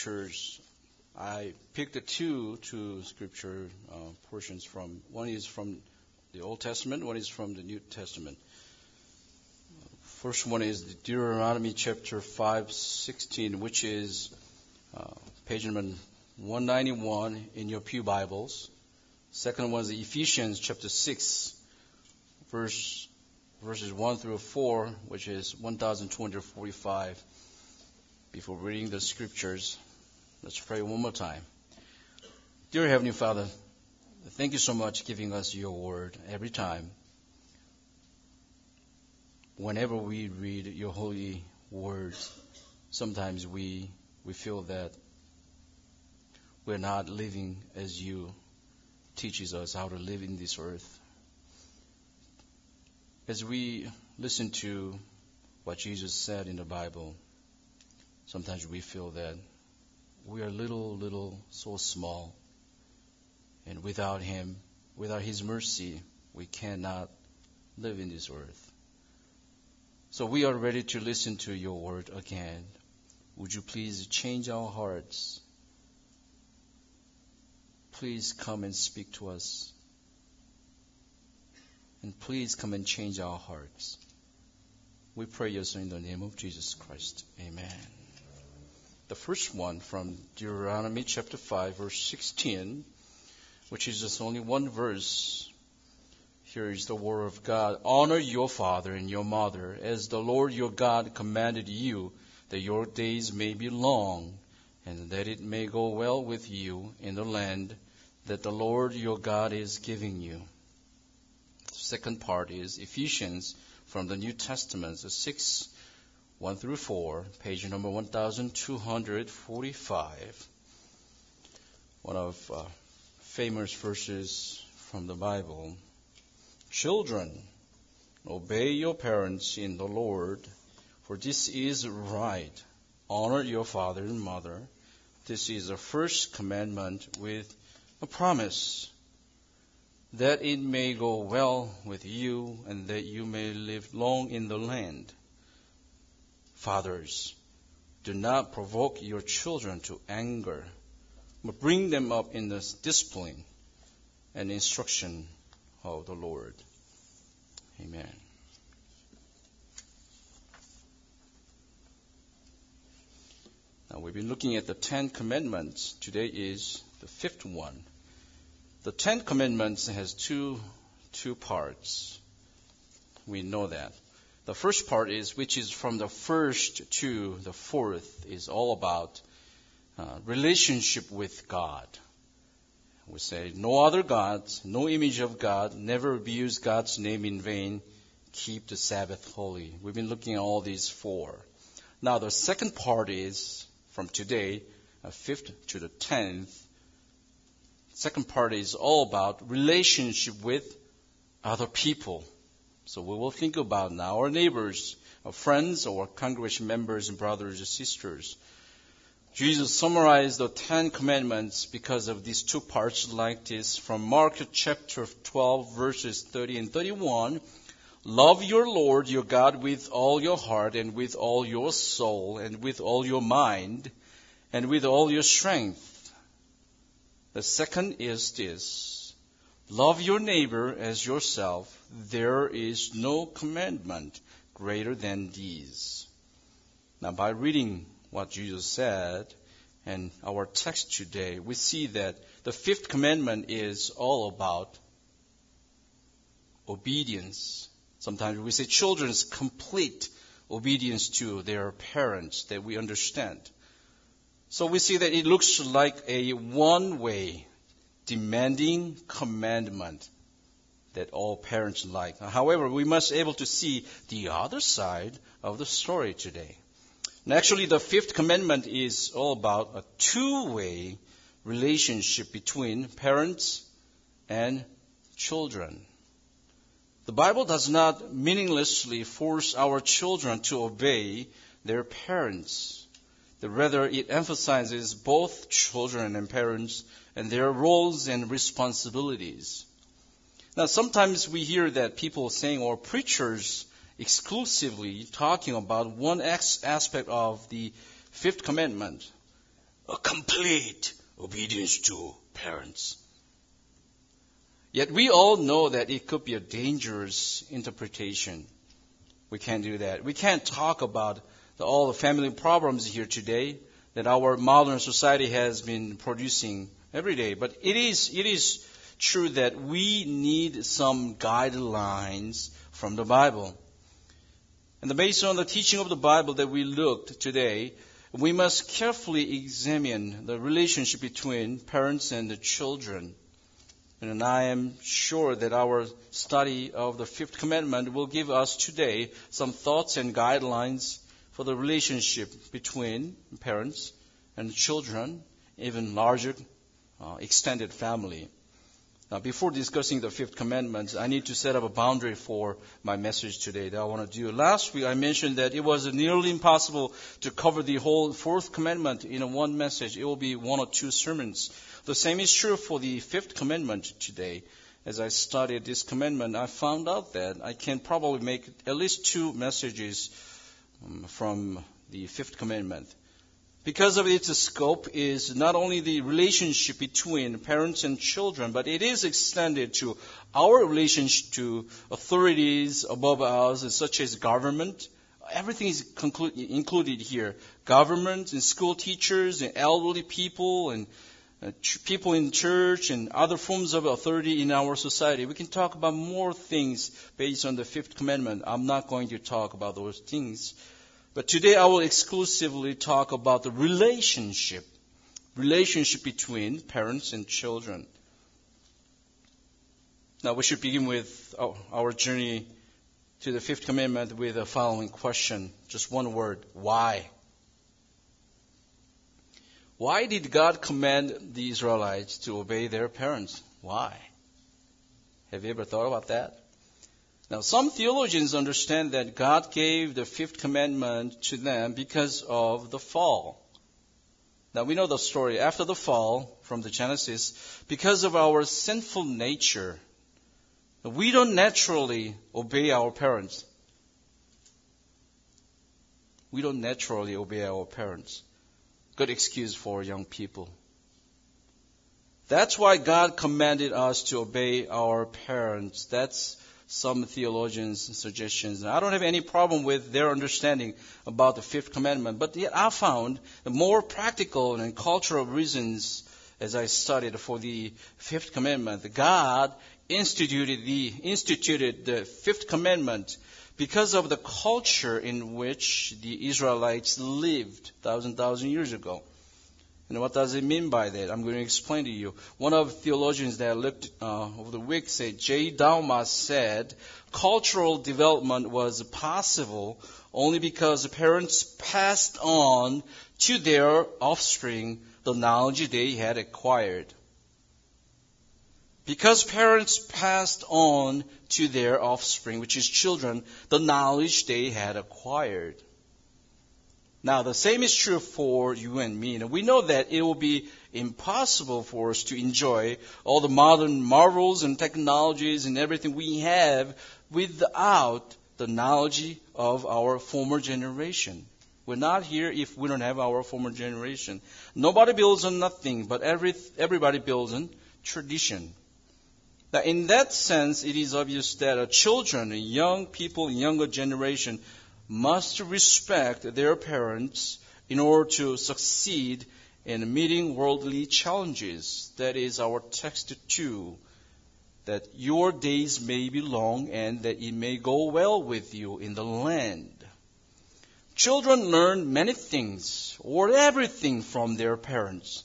scriptures. I picked two scripture portions from. One is from the Old Testament, one is from the New Testament. First one is Deuteronomy chapter 5:16, which is page number 191 in your pew Bibles. Second one is Ephesians chapter 6, verses 1 through 4, which is 1245. Before reading the scriptures, let's pray one more time. Dear Heavenly Father, thank you so much for giving us your word every time. Whenever we read your holy words, sometimes we feel that we're not living as you teaches us how to live in this earth. As we listen to what Jesus said in the Bible, sometimes we feel that we are little, so small. And without Him, without His mercy, we cannot live in this earth. So we are ready to listen to your word again. Would you please change our hearts? Please come and speak to us. And please come and change our hearts. We pray this in the name of Jesus Christ. Amen. The first one from Deuteronomy chapter 5, verse 16, which is just only one verse. Here is the word of God. Honor your father and your mother, as the Lord your God commanded you, that your days may be long, and that it may go well with you in the land that the Lord your God is giving you. The second part is Ephesians from the New Testament, 6, 1 through 4, page number 1245. One of famous verses from the Bible. Children, obey your parents in the Lord, for this is right. Honor your father and mother. This is the first commandment with a promise, that it may go well with you and that you may live long in the land. Fathers, do not provoke your children to anger, but bring them up in the discipline and instruction of the Lord. Amen. Now we've been looking at the 10 Commandments. Today is the fifth one. The 10 Commandments has two parts. We know that. The first part is, which is from the first to the fourth, is all about relationship with God. We say, no other gods, no image of God, never abuse God's name in vain, keep the Sabbath holy. We've been looking at all these four. Now the second part is, from today, 5th to the 10th, second part is all about relationship with other people. So we will think about now our neighbors, our friends, our congregation members and brothers and sisters. Jesus summarized the 10 Commandments because of these two parts like this from Mark chapter 12 verses 30 and 31. Love your Lord your God with all your heart and with all your soul and with all your mind and with all your strength. The second is this. Love your neighbor as yourself. There is no commandment greater than these. Now by reading what Jesus said and our text today, we see that the fifth commandment is all about obedience. Sometimes we say children's complete obedience to their parents, that we understand. So we see that it looks like a one-way demanding commandment that all parents like. However, we must be able to see the other side of the story today. And actually, the fifth commandment is all about a two-way relationship between parents and children. The Bible does not meaninglessly force our children to obey their parents. Rather, it emphasizes both children and parents and their roles and responsibilities. Now, sometimes we hear that people saying, or preachers exclusively talking about one aspect of the fifth commandment. a complete obedience to parents. Yet we all know that it could be a dangerous interpretation. We can't do that. We can't talk about all the family problems here today that our modern society has been producing every day. But it is true that we need some guidelines from the Bible. And based on the teaching of the Bible that we looked today, we must carefully examine the relationship between parents and the children. And I am sure that our study of the fifth commandment will give us today some thoughts and guidelines for the relationship between parents and children, even larger extended family. Now, before discussing the fifth commandment, I need to set up a boundary for my message today that I want to do. Last week, I mentioned that it was nearly impossible to cover the whole fourth commandment in one message. It will be one or two sermons. The same is true for the fifth commandment today. As I studied this commandment, I found out that I can probably make at least two messages from the fifth commandment. Because of its scope is not only the relationship between parents and children, but it is extended to our relationship to authorities above us, such as government. Everything is included here. Government and school teachers and elderly people and people in church and other forms of authority in our society. We can talk about more things based on the fifth commandment. I'm not going to talk about those things. But today I will exclusively talk about the relationship between parents and children. Now we should begin with our journey to the fifth commandment with the following question. Just one word. Why? Why did God command the Israelites to obey their parents? Why? Have you ever thought about that? Now, some theologians understand that God gave the fifth commandment to them because of the fall. Now, we know the story. After the fall from the Genesis, because of our sinful nature, we don't naturally obey our parents. We don't naturally obey our parents. Good excuse for young people. That's why God commanded us to obey our parents. That's some theologians' suggestions. I don't have any problem with their understanding about the fifth commandment, but yet I found the more practical and cultural reasons as I studied for the fifth commandment. God instituted the fifth commandment because of the culture in which the Israelites lived thousand years ago. And what does it mean by that? I'm going to explain to you. One of the theologians that I looked over the week said, J. Dalmas said, cultural development was possible only because the parents passed on to their offspring the knowledge they had acquired. Because parents passed on to their offspring, which is children, the knowledge they had acquired. Now, the same is true for you and me. We know that it will be impossible for us to enjoy all the modern marvels and technologies and everything we have without the knowledge of our former generation. We're not here if we don't have our former generation. Nobody builds on nothing, but everybody builds on tradition. Now, in that sense, it is obvious that children, young people, younger generation must respect their parents in order to succeed in meeting worldly challenges. That is our text 2, that your days may be long and that it may go well with you in the land. Children learn many things or everything from their parents.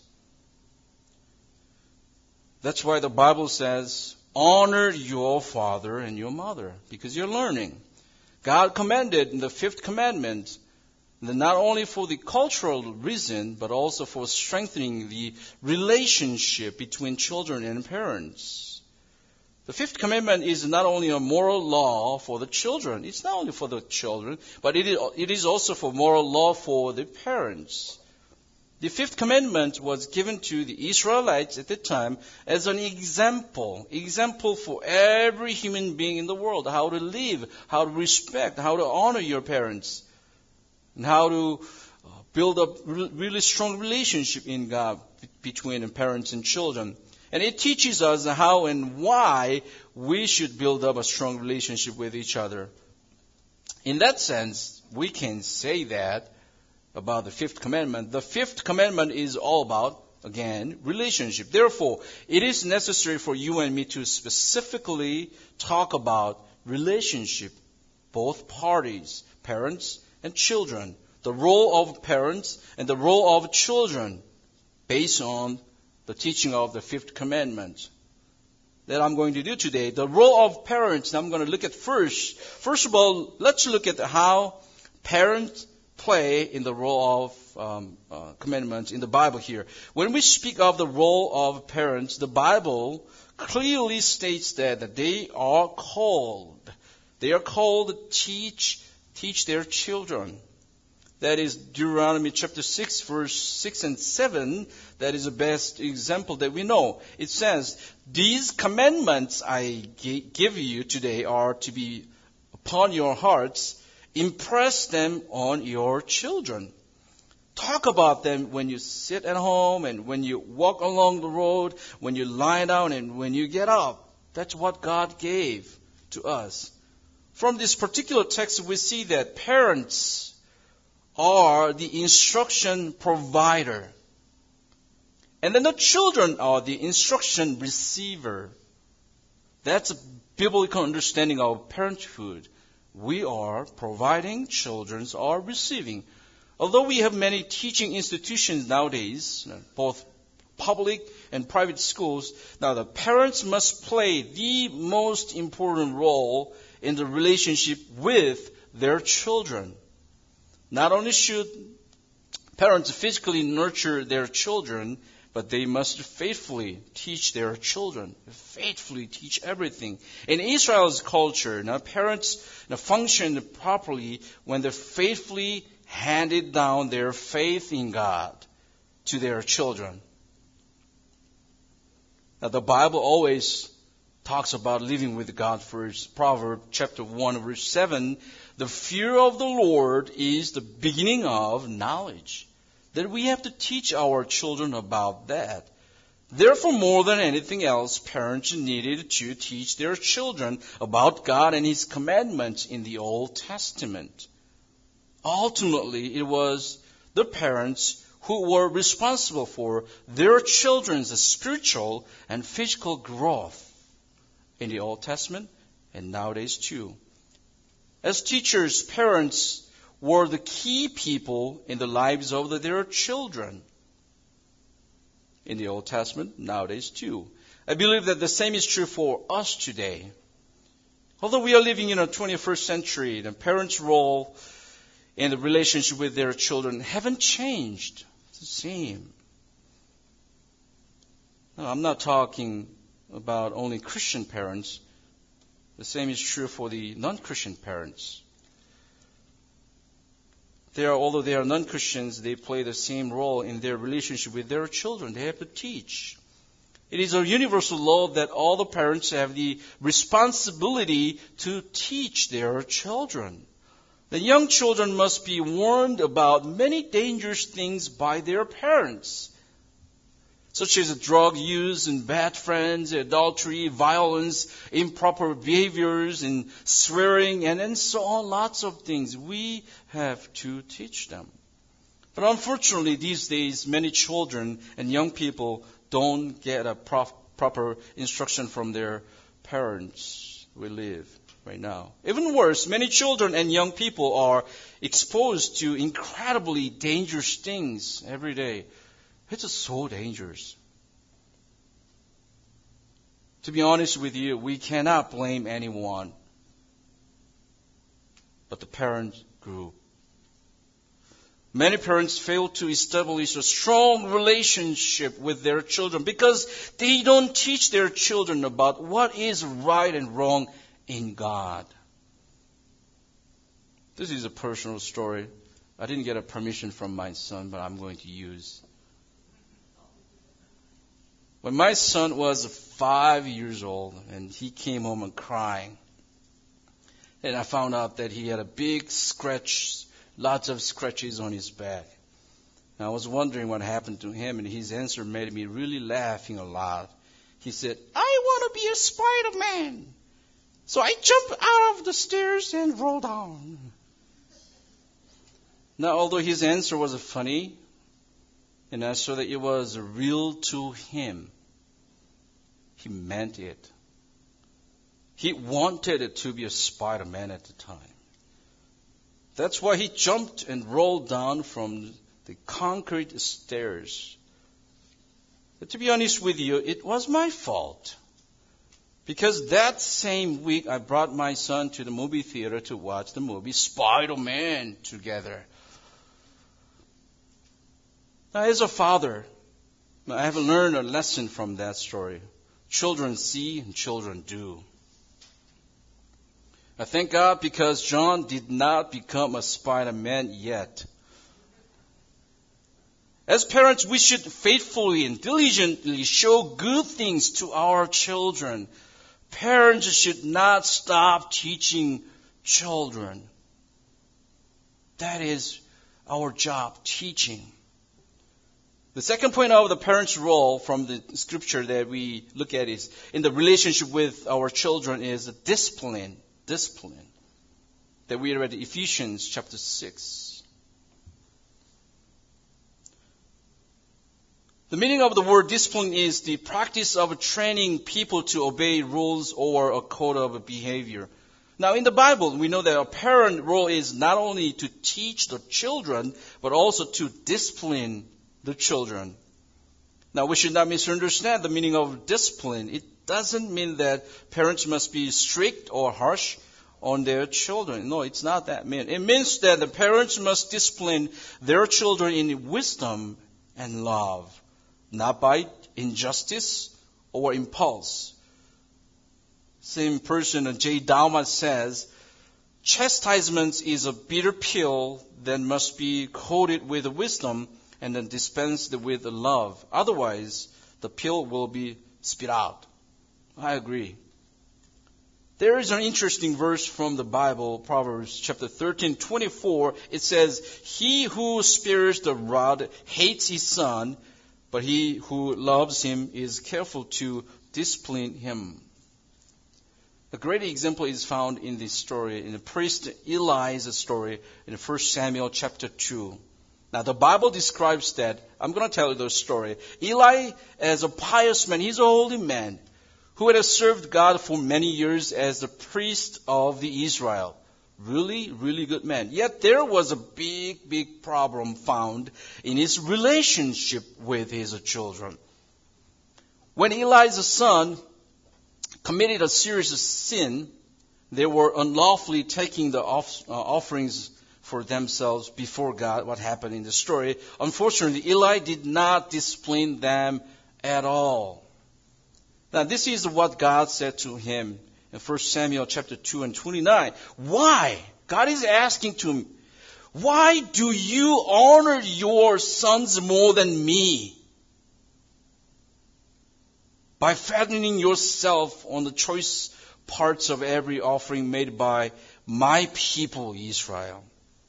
That's why the Bible says, honor your father and your mother, because you're learning. God commanded in the fifth commandment, not only for the cultural reason, but also for strengthening the relationship between children and parents. The fifth commandment is not only a moral law for the children, it's not only for the children, but it is also for moral law for the parents. The fifth commandment was given to the Israelites at the time as an example for every human being in the world, how to live, how to respect, how to honor your parents, and how to build up really strong relationship in God between parents and children. And it teaches us how and why we should build up a strong relationship with each other. In that sense, we can say that about the fifth commandment. The fifth commandment is all about, again, relationship. Therefore, it is necessary for you and me to specifically talk about relationship, both parties, parents and children, the role of parents and the role of children based on the teaching of the fifth commandment that I'm going to do today. The role of parents, I'm going to look at first. First of all, let's look at how parents play in the role of commandments in the Bible here. When we speak of the role of parents, the Bible clearly states that they are called. They are called to teach their children. That is Deuteronomy chapter 6, verse 6 and 7. That is the best example that we know. It says, these commandments I give you today are to be upon your hearts. Impress them on your children. Talk about them when you sit at home and when you walk along the road, when you lie down and when you get up. That's what God gave to us. From this particular text, we see that parents are the instruction provider. And then the children are the instruction receiver. That's a biblical understanding of parenthood. We are providing, children are receiving. Although we have many teaching institutions nowadays, both public and private schools, now the parents must play the most important role in the relationship with their children. Not only should parents physically nurture their children, but they must faithfully teach their children, faithfully teach everything. In Israel's culture, now parents function properly when they faithfully handed down their faith in God to their children. Now the Bible always talks about living with God first. Proverbs chapter 1 verse 7, the fear of the Lord is the beginning of knowledge. That we have to teach our children about that. Therefore, more than anything else, parents needed to teach their children about God and His commandments in the Old Testament. Ultimately, it was the parents who were responsible for their children's spiritual and physical growth in the Old Testament and nowadays too. As teachers, parents were the key people in the lives of their children in the Old Testament, nowadays too. I believe that the same is true for us today. Although we are living in a 21st century, the parents' role in the relationship with their children haven't changed. It's the same. No, I'm not talking about only Christian parents. The same is true for the non-Christian parents. Although they are non-Christians, they play the same role in their relationship with their children. They have to teach. It is a universal law that all the parents have the responsibility to teach their children. The young children must be warned about many dangerous things by their parents, such as drug use and bad friends, adultery, violence, improper behaviors, and swearing, and so on, lots of things. We have to teach them. But unfortunately, these days, many children and young people don't get a proper instruction from their parents. We live right now. Even worse, many children and young people are exposed to incredibly dangerous things every day. It's so dangerous. To be honest with you, we cannot blame anyone but the parent group. Many parents fail to establish a strong relationship with their children because they don't teach their children about what is right and wrong in God. This is a personal story. I didn't get a permission from my son, but I'm going to use. When my son was 5 years old and he came home and crying, and I found out that he had a big scratch, lots of scratches on his back. And I was wondering what happened to him, and his answer made me really laughing a lot. He said, I want to be a Spider-Man. So I jump out of the stairs and roll down. Now, although his answer was funny, and I saw that it was real to him, he meant it. He wanted it to be a Spider-Man at the time. That's why he jumped and rolled down from the concrete stairs. But to be honest with you, it was my fault. Because that same week, I brought my son to the movie theater to watch the movie Spider-Man together. Now, as a father, I have learned a lesson from that story. Children see and children do. I thank God because John did not become a Spider-Man yet. As parents, we should faithfully and diligently show good things to our children. Parents should not stop teaching children. That is our job, teaching. The second point of the parent's role from the scripture that we look at is in the relationship with our children is discipline. Discipline. That we read in Ephesians chapter 6. The meaning of the word discipline is the practice of training people to obey rules or a code of behavior. Now, in the Bible, we know that a parent role is not only to teach the children, but also to discipline the children. Now, we should not misunderstand the meaning of discipline. It doesn't mean that parents must be strict or harsh on their children. No, it's not that mean. It means that the parents must discipline their children in wisdom and love, not by injustice or impulse. Same person, J. Dalmas says, chastisement is a bitter pill that must be coated with wisdom and then dispensed with love. Otherwise, the pill will be spit out. I agree. There is an interesting verse from the Bible, Proverbs chapter 13:24. It says, he who spares the rod hates his son, but he who loves him is careful to discipline him. A great example is found in this story, in the priest Eli's story in 1 Samuel chapter 2. Now, the Bible describes that. I'm going to tell you the story. Eli, as a pious man, he's a holy man who had served God for many years as the priest of the Israel. Really, really good man. Yet there was a big problem found in his relationship with his children. When Eli's son committed a serious sin, they were unlawfully taking the offerings for themselves before God. What happened in the story? Unfortunately, Eli did not discipline them at all. Now, this is what God said to him in 1 Samuel chapter 2 and 29. Why? God is asking to him, why do you honor your sons more than me? By fattening yourself on the choice parts of every offering made by my people Israel.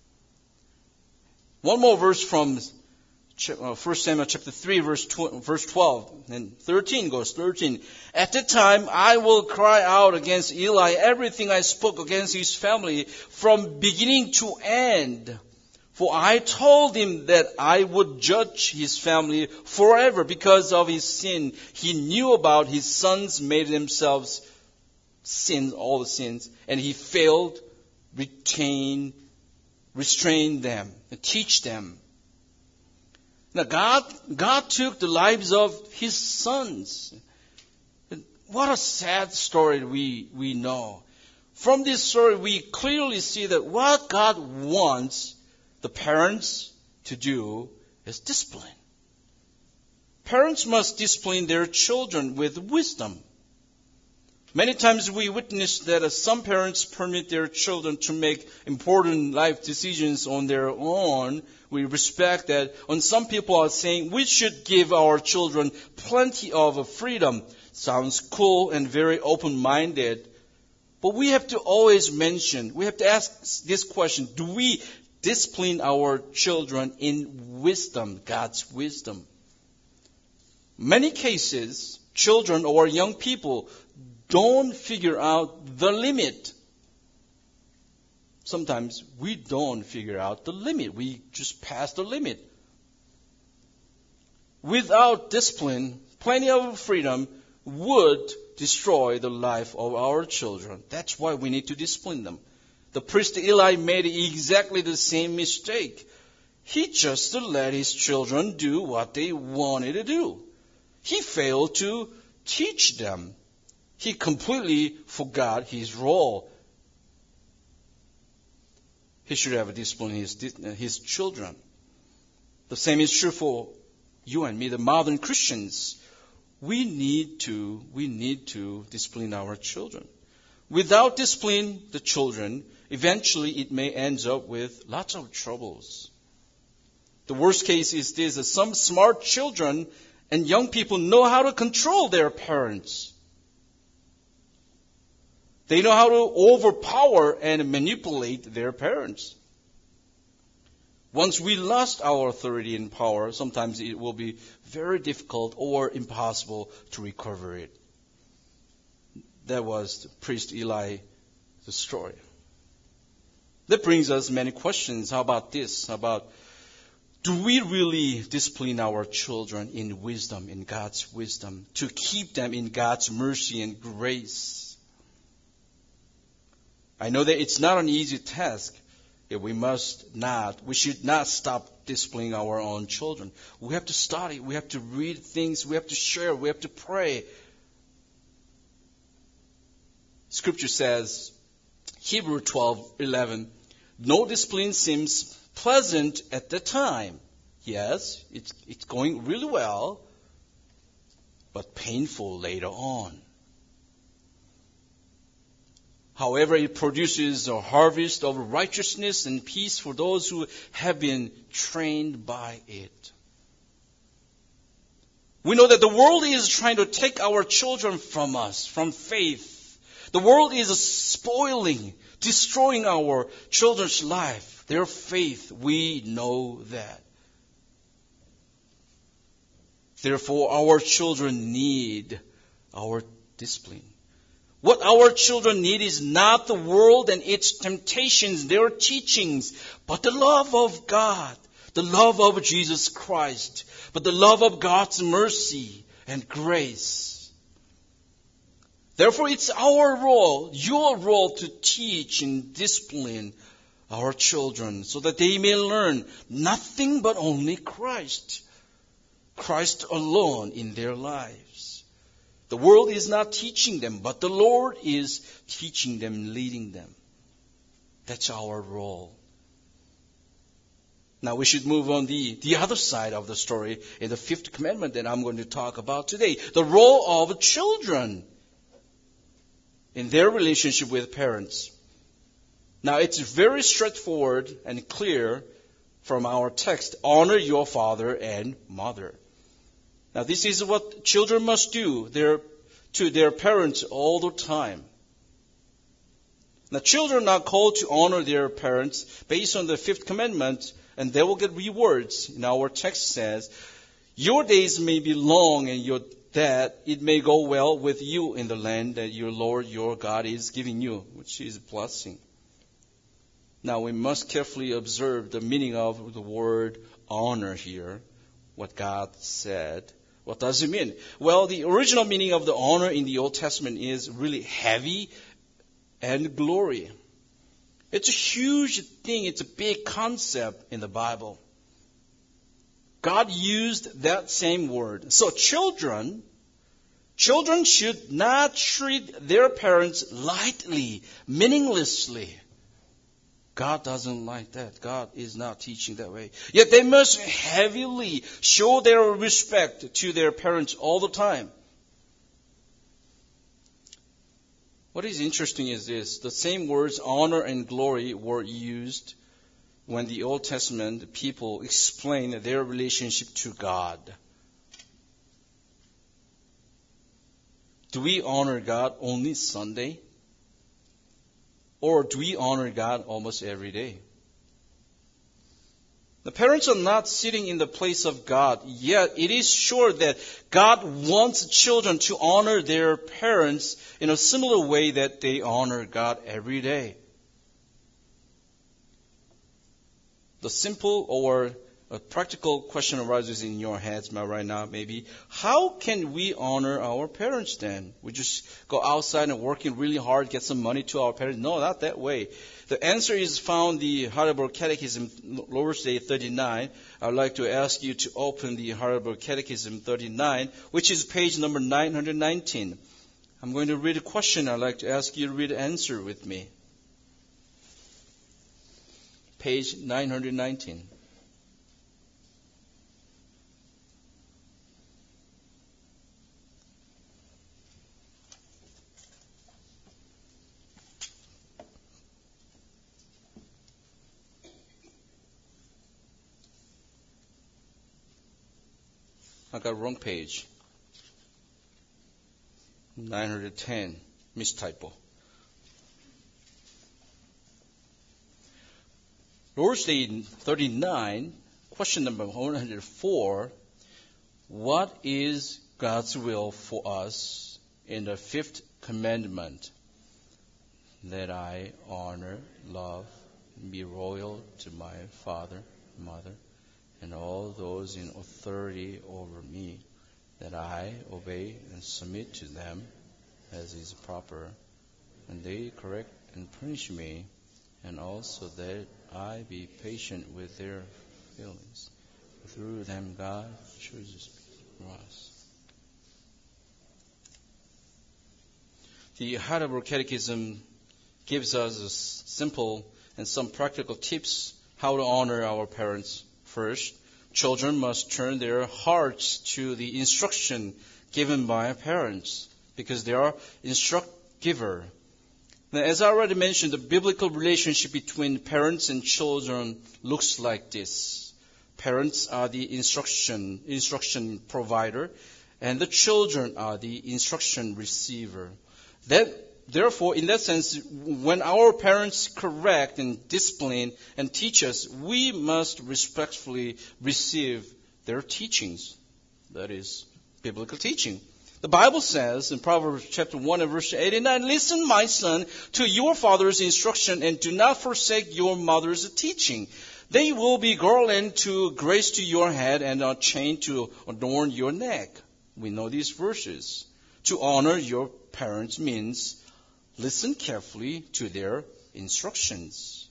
One more verse from 1 Samuel chapter 3, verse 12 and 13 goes 13. At that time, I will cry out against Eli everything I spoke against his family from beginning to end. For I told him that I would judge his family forever because of his sin. He knew about his sons made themselves sin, all the sins, and he failed, restrain them, and teach them. Now, God took the lives of his sons. What a sad story we know. From this story, we clearly see that what God wants the parents to do is discipline. Parents must discipline their children with wisdom. Many times we witness that some parents permit their children to make important life decisions on their own. We respect that. And some people are saying we should give our children plenty of freedom. Sounds cool and very open-minded. But we have to always mention, we have to ask this question, do we discipline our children in wisdom, God's wisdom. Many cases, children or young people don't figure out the limit. Sometimes we don't figure out the limit. We just pass the limit. Without discipline, plenty of freedom would destroy the life of our children. That's why we need to discipline them. The priest Eli made exactly the same mistake. He just let his children do what they wanted to do. He failed to teach them. He completely forgot his role. He should have disciplined his children. The same is true for you and me, the modern Christians. We need to discipline our children. Without discipline the children, eventually it may end up with lots of troubles. The worst case is this: that some smart children and young people know how to control their parents. They know how to overpower and manipulate their parents. Once we lost our authority and power, sometimes it will be very difficult or impossible to recover it. That was the priest Eli's story. That brings us many questions. How about this? Do we really discipline our children in wisdom, in God's wisdom, to keep them in God's mercy and grace? I know that it's not an easy task. We should not stop disciplining our own children. We have to study, we have to read things, we have to share, we have to pray. Scripture says, Hebrews 12:11, no discipline seems pleasant at the time. Yes, it's going really well, but painful later on. However, it produces a harvest of righteousness and peace for those who have been trained by it. We know that the world is trying to take our children from us, from faith. The world is spoiling, destroying our children's life, their faith. We know that. Therefore, our children need our discipline. What our children need is not the world and its temptations, their teachings, but the love of God, the love of Jesus Christ, but the love of God's mercy and grace. Therefore, it's our role, your role, to teach and discipline our children so that they may learn nothing but only Christ, Christ alone in their lives. The world is not teaching them, but the Lord is teaching them, leading them. That's our role. Now we should move on the other side of the story in the fifth commandment that I'm going to talk about today. The role of children in their relationship with parents. Now it's very straightforward and clear from our text. Honor your father and mother. Now this is what children must do to their parents all the time. Now children are called to honor their parents based on the fifth commandment, and they will get rewards. In our text says, your days may be long and that it may go well with you in the land that your Lord your God is giving you, which is a blessing. Now we must carefully observe the meaning of the word honor here, what God said. What does it mean? Well, the original meaning of the honor in the Old Testament is really heavy and glory. It's a huge thing. It's a big concept in the Bible. God used that same word. So children should not treat their parents lightly, meaninglessly. God doesn't like that. God is not teaching that way. Yet they must heavily show their respect to their parents all the time. What is interesting is this. The same words, honor and glory, were used when the Old Testament people explained their relationship to God. Do we honor God only Sunday? Or do we honor God almost every day? The parents are not sitting in the place of God, yet it is sure that God wants children to honor their parents in a similar way that they honor God every day. The simple or a practical question arises in your heads right now, maybe. How can we honor our parents then? We just go outside and working really hard, get some money to our parents? No, not that way. The answer is found in the Heidelberg Catechism, Lord's Day 39. I would like to ask you to open the Heidelberg Catechism 39, which is page number 919. I'm going to read a question. I'd like to ask you to read the answer with me. Page 919. I got wrong page. 910. Mistypo. Lord's Day 39, question number 104. What is God's will for us in the fifth commandment? That I honor, love, and be loyal to my father, mother, and all those in authority over me, that I obey and submit to them as is proper, and they correct and punish me, and also that I be patient with their feelings. Through them God chooses for us. The Heidelberg Catechism gives us a simple and some practical tips how to honor our parents. First, children must turn their hearts to the instruction given by parents because they are instruct giver. Now, as I already mentioned, the biblical relationship between parents and children looks like this. Parents are the instruction provider, and the children are the instruction receiver. Therefore, in that sense, when our parents correct and discipline and teach us, we must respectfully receive their teachings. That is biblical teaching. The Bible says in Proverbs chapter 1 and verse 89, "Listen, my son, to your father's instruction, and do not forsake your mother's teaching. They will be garland to grace to your head and a chain to adorn your neck." We know these verses. To honor your parents means listen carefully to their instructions.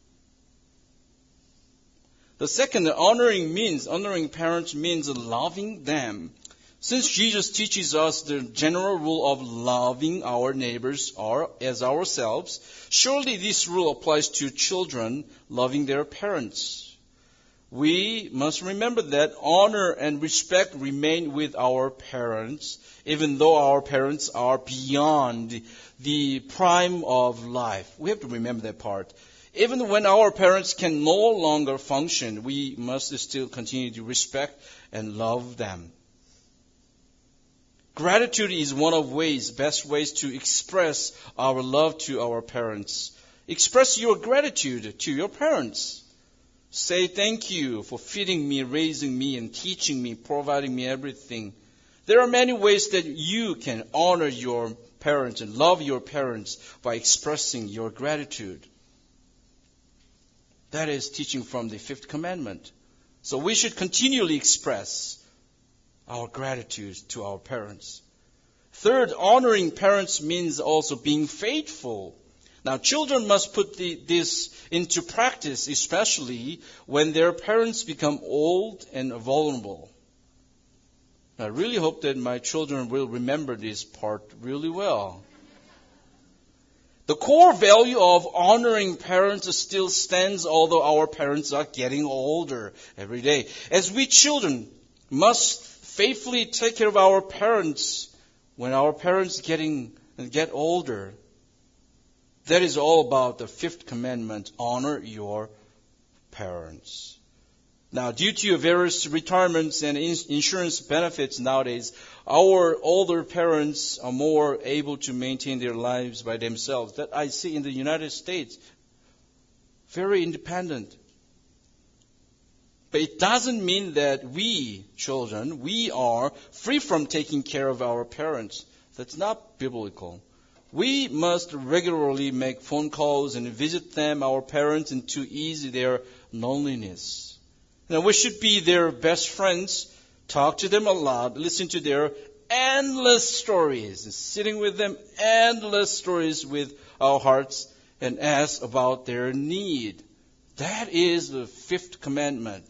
The second, honoring parents means loving them. Since Jesus teaches us the general rule of loving our neighbors as ourselves, surely this rule applies to children loving their parents. We must remember that honor and respect remain with our parents, even though our parents are beyond the prime of life. We have to remember that part. Even when our parents can no longer function, we must still continue to respect and love them. Gratitude is one of best ways to express our love to our parents. Express your gratitude to your parents. Say thank you for feeding me, raising me, and teaching me, providing me everything. There are many ways that you can honor your parents and love your parents by expressing your gratitude. That is teaching from the fifth commandment. So we should continually express our gratitude to our parents. Third, honoring parents means also being faithful. Now, children must put this into practice, especially when their parents become old and vulnerable. I really hope that my children will remember this part really well. The core value of honoring parents still stands, although our parents are getting older every day. As we children must faithfully take care of our parents when our parents get older. That is all about the fifth commandment, honor your parents. Now, due to various retirements and insurance benefits nowadays, our older parents are more able to maintain their lives by themselves. That I see in the United States. Very independent. But it doesn't mean that we, children, we are free from taking care of our parents. That's not biblical. We must regularly make phone calls and visit them, our parents, and to ease their loneliness. Now, we should be their best friends, talk to them a lot, listen to their endless stories, sitting with them, endless stories with our hearts, and ask about their need. That is the fifth commandment.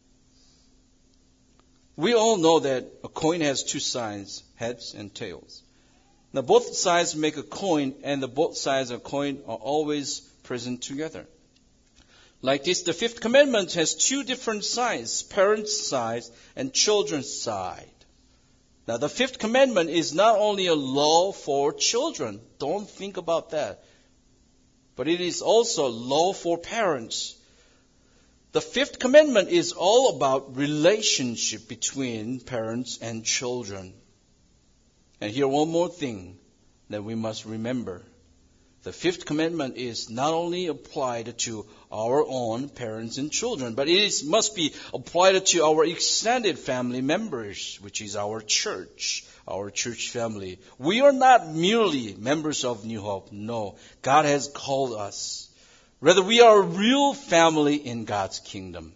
We all know that a coin has two sides, heads and tails. Now, both sides make a coin, and both sides of a coin are always present together. Like this, the fifth commandment has two different sides, parents' side and children's side. Now, the fifth commandment is not only a law for children. Don't think about that. But it is also a law for parents. The fifth commandment is all about relationship between parents and children. And here one more thing that we must remember. The fifth commandment is not only applied to our own parents and children, but it must be applied to our extended family members, which is our church family. We are not merely members of New Hope. No, God has called us. Rather, we are a real family in God's kingdom.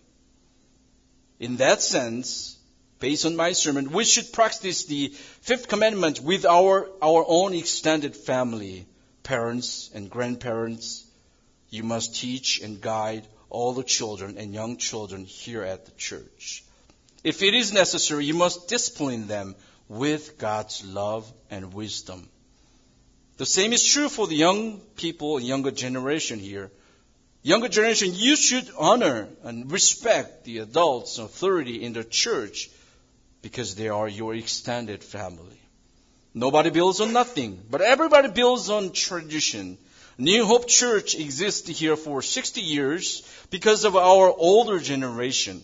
In that sense, based on my sermon, we should practice the fifth commandment with our own extended family, parents and grandparents. You must teach and guide all the children and young children here at the church. If it is necessary, you must discipline them with God's love and wisdom. The same is true for the young people, younger generation here. Younger generation, you should honor and respect the adults' authority in the church because they are your extended family. Nobody builds on nothing, but everybody builds on tradition. New Hope Church exists here for 60 years because of our older generation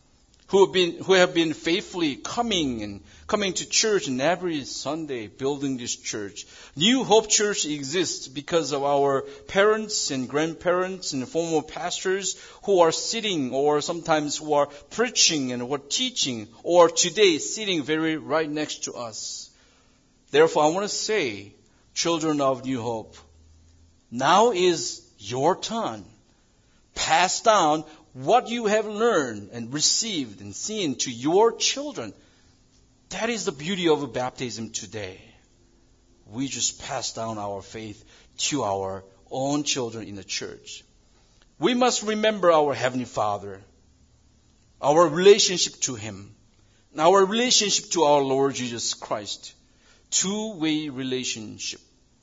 who have been faithfully coming to church and every Sunday building this church. New Hope Church exists because of our parents and grandparents and former pastors who are sitting or sometimes who are preaching and who are teaching or today sitting very right next to us. Therefore, I want to say, children of New Hope, now is your turn. Pass down what you have learned and received and seen to your children. That is the beauty of baptism today. We just pass down our faith to our own children in the church. We must remember our Heavenly Father, our relationship to Him, and our relationship to our Lord Jesus Christ. Two-way relationship.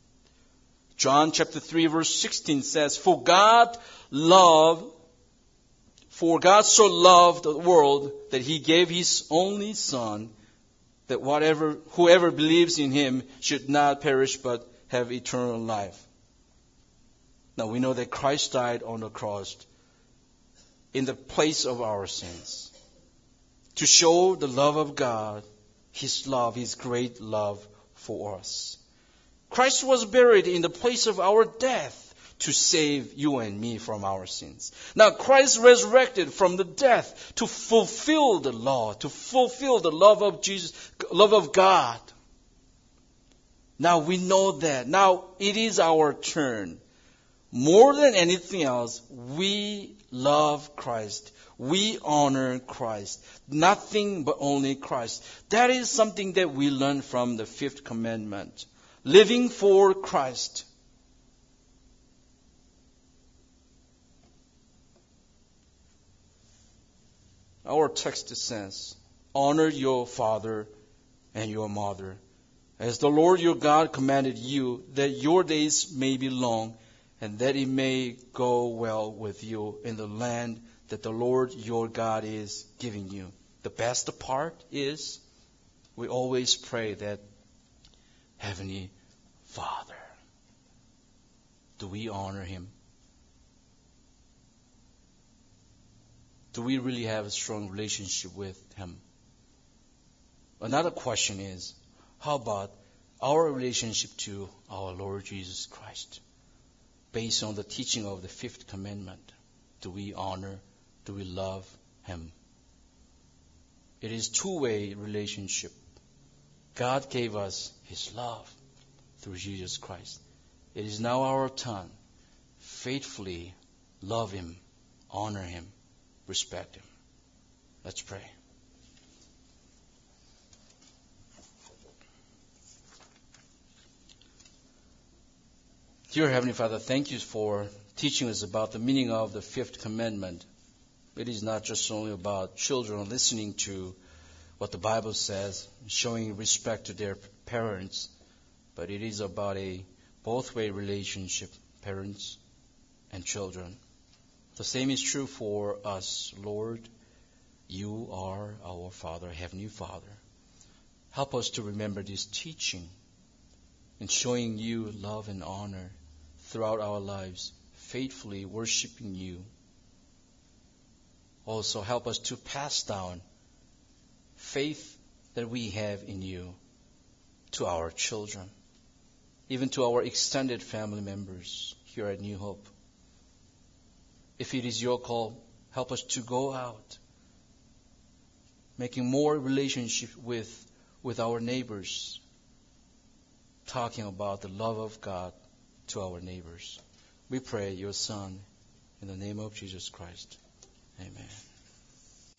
John chapter 3 verse 16 says, For God so loved the world that He gave His only Son, that whoever believes in Him should not perish but have eternal life. Now we know that Christ died on the cross in the place of our sins to show the love of God, His love, His great love for us. Christ was buried in the place of our death to save you and me from our sins. Now Christ resurrected from the death to fulfill the law, to fulfill the love of Jesus, love of God. Now we know that. Now it is our turn. More than anything else, we love Christ. We honor Christ. Nothing but only Christ. That is something that we learn from the fifth commandment. Living for Christ. Our text says, honor your father and your mother, as the Lord your God commanded you, that your days may be long, and that it may go well with you in the land that the Lord your God is giving you. The best part is we always pray that Heavenly Father. Do we honor Him? Do we really have a strong relationship with Him? Another question is, how about our relationship to our Lord Jesus Christ? Based on the teaching of the fifth commandment, do we honor, do we love Him? It is two-way relationship. God gave us His love through Jesus Christ. It is now our turn. Faithfully love Him, honor Him, respect Him. Let's pray. Dear Heavenly Father, thank you for teaching us about the meaning of the fifth commandment. It is not just only about children listening to what the Bible says, showing respect to their parents, but it is about a both-way relationship, parents and children. The same is true for us, Lord. You are our Father, Heavenly Father. Help us to remember this teaching in showing you love and honor throughout our lives, faithfully worshiping you. Also, help us to pass down faith that we have in you to our children, even to our extended family members here at New Hope. If it is your call, help us to go out, making more relationship with our neighbors, talking about the love of God to our neighbors. We pray your Son in the name of Jesus Christ. Amen.